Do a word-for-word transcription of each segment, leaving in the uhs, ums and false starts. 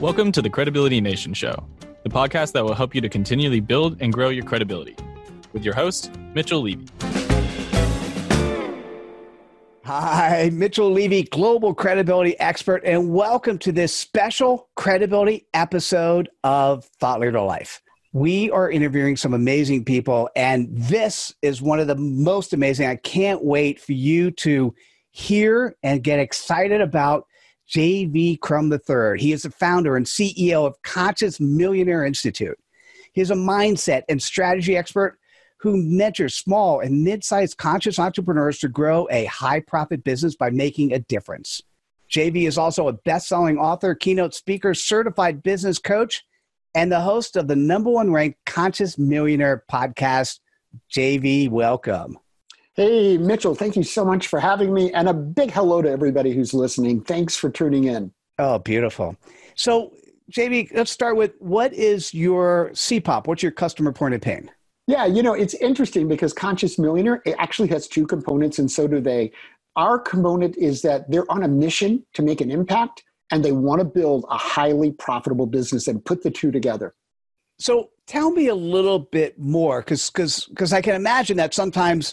Welcome to the Credibility Nation Show, the podcast that will help you to continually build and grow your credibility. With your host, Mitchell Levy. Hi, Mitchell Levy, global credibility expert, and welcome to this special credibility episode of Thought Leader Life. We are interviewing some amazing people, and this is one of the most amazing. I can't wait for you to hear and get excited about J V Crum the third. He is the founder and C E O of Conscious Millionaire Institute. He is a mindset and strategy expert who mentors small and mid-sized conscious entrepreneurs to grow a high-profit business by making a difference. J V is also a best-selling author, keynote speaker, certified business coach, and the host of the number one ranked Conscious Millionaire podcast. J V, welcome. Hey, Mitchell, thank you so much for having me. And a big hello to everybody who's listening. Thanks for tuning in. Oh, beautiful. So, J V, let's start with, what is your C POP? What's your customer point of pain? Yeah, you know, it's interesting because Conscious Millionaire, it actually has two components, and so do they. Our component is that they're on a mission to make an impact, and they want to build a highly profitable business and put the two together. So tell me a little bit more, because because because I can imagine that sometimes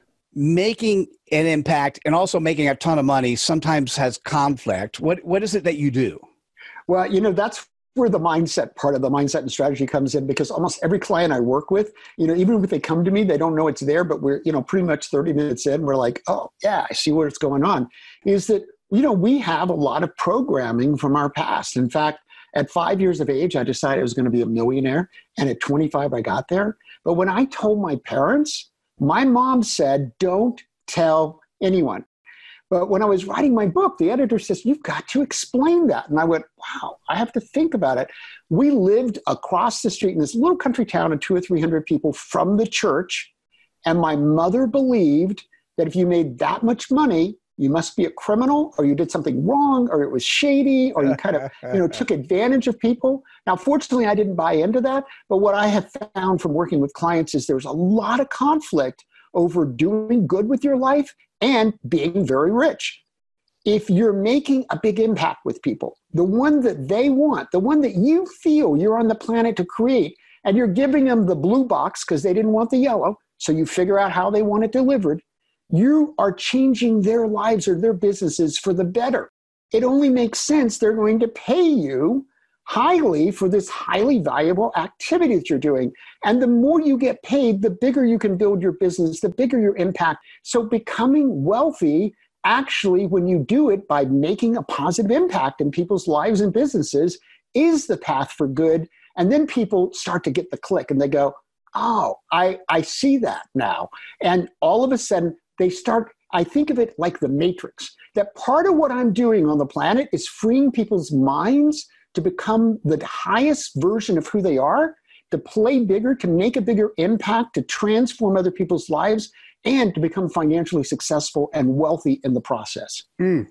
making an impact and also making a ton of money sometimes has conflict. What what is it that you do? Well, you know, that's where the mindset part of the mindset and strategy comes in, because almost every client I work with, you know, even if they come to me, they don't know it's there, but we're, you know, pretty much thirty minutes in, we're like, oh yeah, I see what's going on. Is that, you know, we have a lot of programming from our past. In fact, at five years of age, I decided I was going to be a millionaire. And at twenty-five, I got there. But when I told my parents, my mom said, don't tell anyone. But when I was writing my book, the editor says, you've got to explain that. And I went, wow, I have to think about it. We lived across the street in this little country town of two or three hundred people from the church. And my mother believed that if you made that much money, you must be a criminal, or you did something wrong, or it was shady, or you kind of, you know, took advantage of people. Now, fortunately, I didn't buy into that. But what I have found from working with clients is there's a lot of conflict over doing good with your life and being very rich. If you're making a big impact with people, the one that they want, the one that you feel you're on the planet to create, and you're giving them the blue box because they didn't want the yellow, so you figure out how they want it delivered, you are changing their lives or their businesses for the better. It only makes sense they're going to pay you highly for this highly valuable activity that you're doing. And the more you get paid, the bigger you can build your business, the bigger your impact. So becoming wealthy, actually, when you do it by making a positive impact in people's lives and businesses, is the path for good. And then people start to get the click and they go, oh, I, I see that now. And all of a sudden, they start, I think of it like the Matrix, that part of what I'm doing on the planet is freeing people's minds to become the highest version of who they are, to play bigger, to make a bigger impact, to transform other people's lives, and to become financially successful and wealthy in the process. Mm,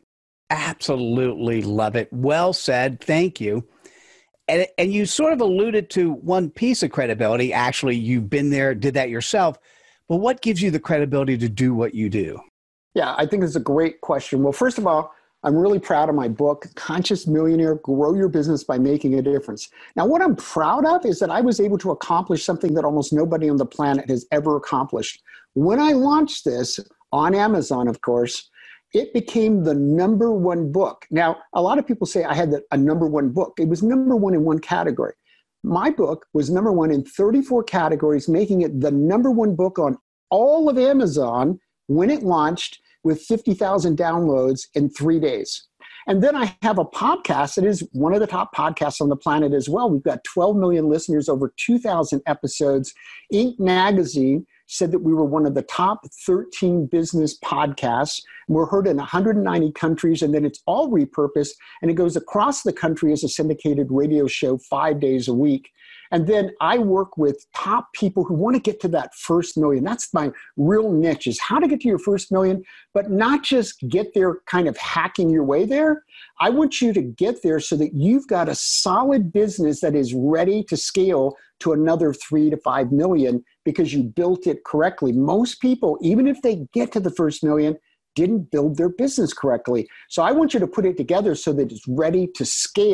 absolutely love it. Well said. Thank you. And, and you sort of alluded to one piece of credibility. Actually, you've been there, did that yourself. But what gives you the credibility to do what you do? Yeah, I think it's a great question. Well, first of all, I'm really proud of my book, Conscious Millionaire, Grow Your Business by Making a Difference. Now, what I'm proud of is that I was able to accomplish something that almost nobody on the planet has ever accomplished. When I launched this on Amazon, of course, it became the number one book. Now, a lot of people say I had the, a number one book. It was number one in one category. My book was number one in thirty-four categories, making it the number one book on all of Amazon when it launched, with fifty thousand downloads in three days. And then I have a podcast that is one of the top podcasts on the planet as well. We've got twelve million listeners, over two thousand episodes. Inc magazine said that we were one of the top thirteen business podcasts. We're heard in one hundred ninety countries, and then it's all repurposed, and it goes across the country as a syndicated radio show five days a week. And then I work with top people who want to get to that first million. That's my real niche, is how to get to your first million, but not just get there kind of hacking your way there. I want you to get there so that you've got a solid business that is ready to scale to another three to five million because you built it correctly. Most people, even if they get to the first million, didn't build their business correctly. So I want you to put it together so that it's ready to scale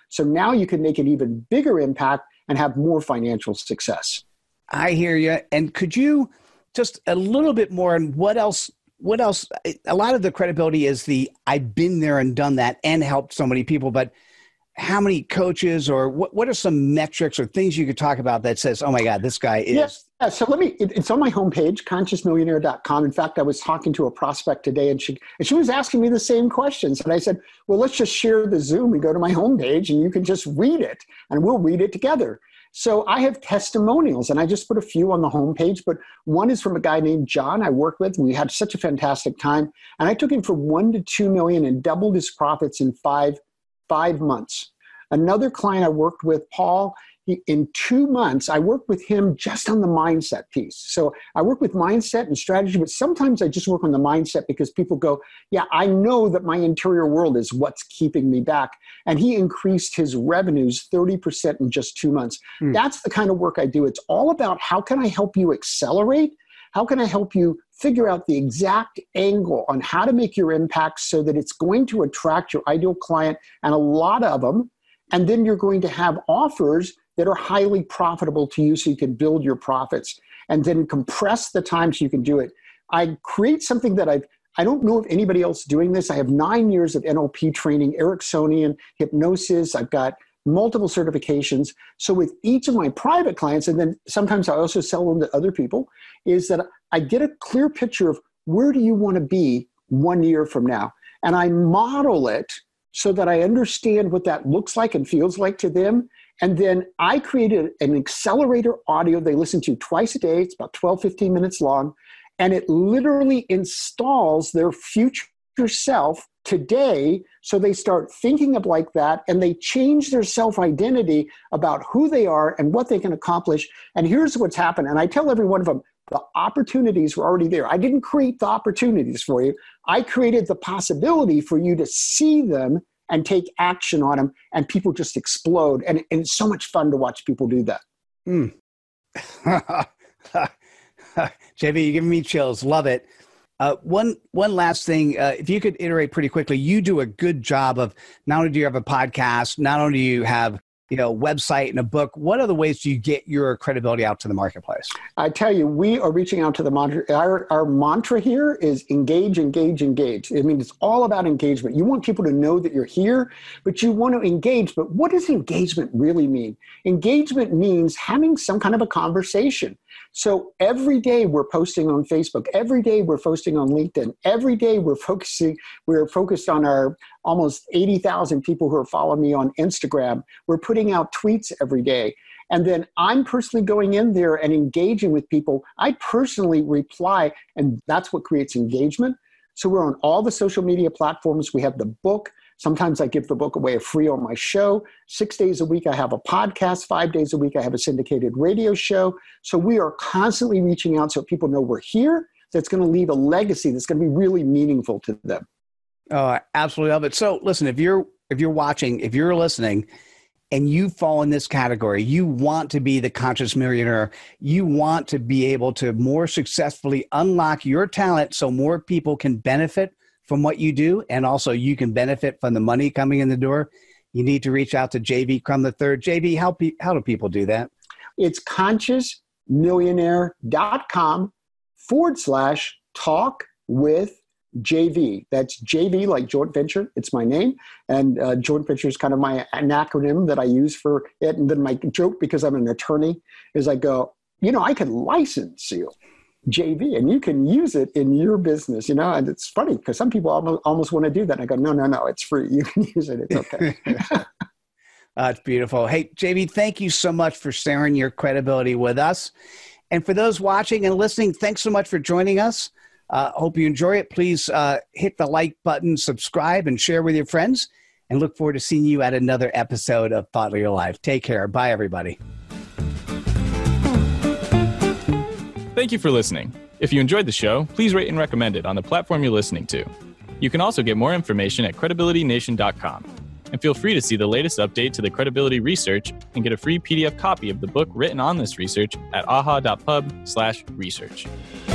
So now you can make an even bigger impact and have more financial success. I hear you. And could you just a little bit more on what else, what else, a lot of the credibility is the, I've been there and done that and helped so many people, but how many coaches or what, what are some metrics or things you could talk about that says, oh my God, this guy is. Yeah, yeah. So let me, it, it's on my homepage, conscious millionaire dot com. In fact, I was talking to a prospect today and she, and she was asking me the same questions. And I said, well, let's just share the Zoom and go to my homepage and you can just read it and we'll read it together. So I have testimonials and I just put a few on the homepage, but one is from a guy named John I worked with. We had such a fantastic time. And I took him from one to two million and doubled his profits in five five months. Another client I worked with, Paul, he, in two months, I worked with him just on the mindset piece. So I work with mindset and strategy, but sometimes I just work on the mindset because people go, yeah, I know that my interior world is what's keeping me back. And he increased his revenues thirty percent in just two months. Mm. That's the kind of work I do. It's all about how can I help you accelerate? How can I help you figure out the exact angle on how to make your impact so that it's going to attract your ideal client and a lot of them, and then you're going to have offers that are highly profitable to you so you can build your profits and then compress the time so you can do it. I create something that I've, I don't know if anybody else is doing this. I have nine years of N L P training, Ericksonian, hypnosis. I've got multiple certifications. So with each of my private clients, and then sometimes I also sell them to other people, is that I get a clear picture of where do you want to be one year from now? And I model it so that I understand what that looks like and feels like to them. And then I created an accelerator audio they listen to twice a day. It's about twelve, fifteen minutes long. And it literally installs their future self today, so they start thinking of like that and they change their self-identity about who they are and what they can accomplish. And here's what's happened. And I tell every one of them, the opportunities were already there. I didn't create the opportunities for you. I created the possibility for you to see them and take action on them, and people just explode. And, and it's so much fun to watch people do that. Mm. J V, you're giving me chills. Love it. Uh, one one last thing, uh, if you could iterate pretty quickly, you do a good job of not only do you have a podcast, not only do you have you know website and a book. What other ways do you get your credibility out to the marketplace? I tell you, we are reaching out to the mantra. Our, our mantra here is engage, engage, engage. I mean, it's all about engagement. You want people to know that you're here, but you want to engage. But what does engagement really mean? Engagement means having some kind of a conversation. So every day we're posting on Facebook. Every day we're posting on LinkedIn. Every day we're focusing, we're focused on our almost eighty thousand people who are following me on Instagram. We're putting out tweets every day. And then I'm personally going in there and engaging with people. I personally reply, and that's what creates engagement. So we're on all the social media platforms. We have the book. Sometimes I give the book away free on my show. Six days a week, I have a podcast. Five days a week, I have a syndicated radio show. So we are constantly reaching out so people know we're here. That's going to leave a legacy that's going to be really meaningful to them. Oh, I absolutely love it. So listen, if you're if you're watching, if you're listening, and you fall in this category, you want to be the conscious millionaire, you want to be able to more successfully unlock your talent so more people can benefit from what you do, and also you can benefit from the money coming in the door, you need to reach out to J V Crum the third. J V, how, pe- how do people do that? It's conscious millionaire dot com forward slash talk with J V. That's J V like joint venture. It's my name. And uh, joint venture is kind of my an acronym that I use for it. And then my joke, because I'm an attorney, is I go, you know, I could license you J V and you can use it in your business, you know. And it's funny because some people almost, almost want to do that. And I go, no, no, no, it's free. You can use it. It's okay. That's beautiful. Hey, J V, thank you so much for sharing your credibility with us. And for those watching and listening, thanks so much for joining us. Uh, hope you enjoy it. Please uh, hit the like button, subscribe, and share with your friends. And look forward to seeing you at another episode of Thought Leader Live. Take care. Bye, everybody. Thank you for listening. If you enjoyed the show, please rate and recommend it on the platform you're listening to. You can also get more information at credibility nation dot com. And feel free to see the latest update to the credibility research and get a free P D F copy of the book written on this research at aha dot pub slash research.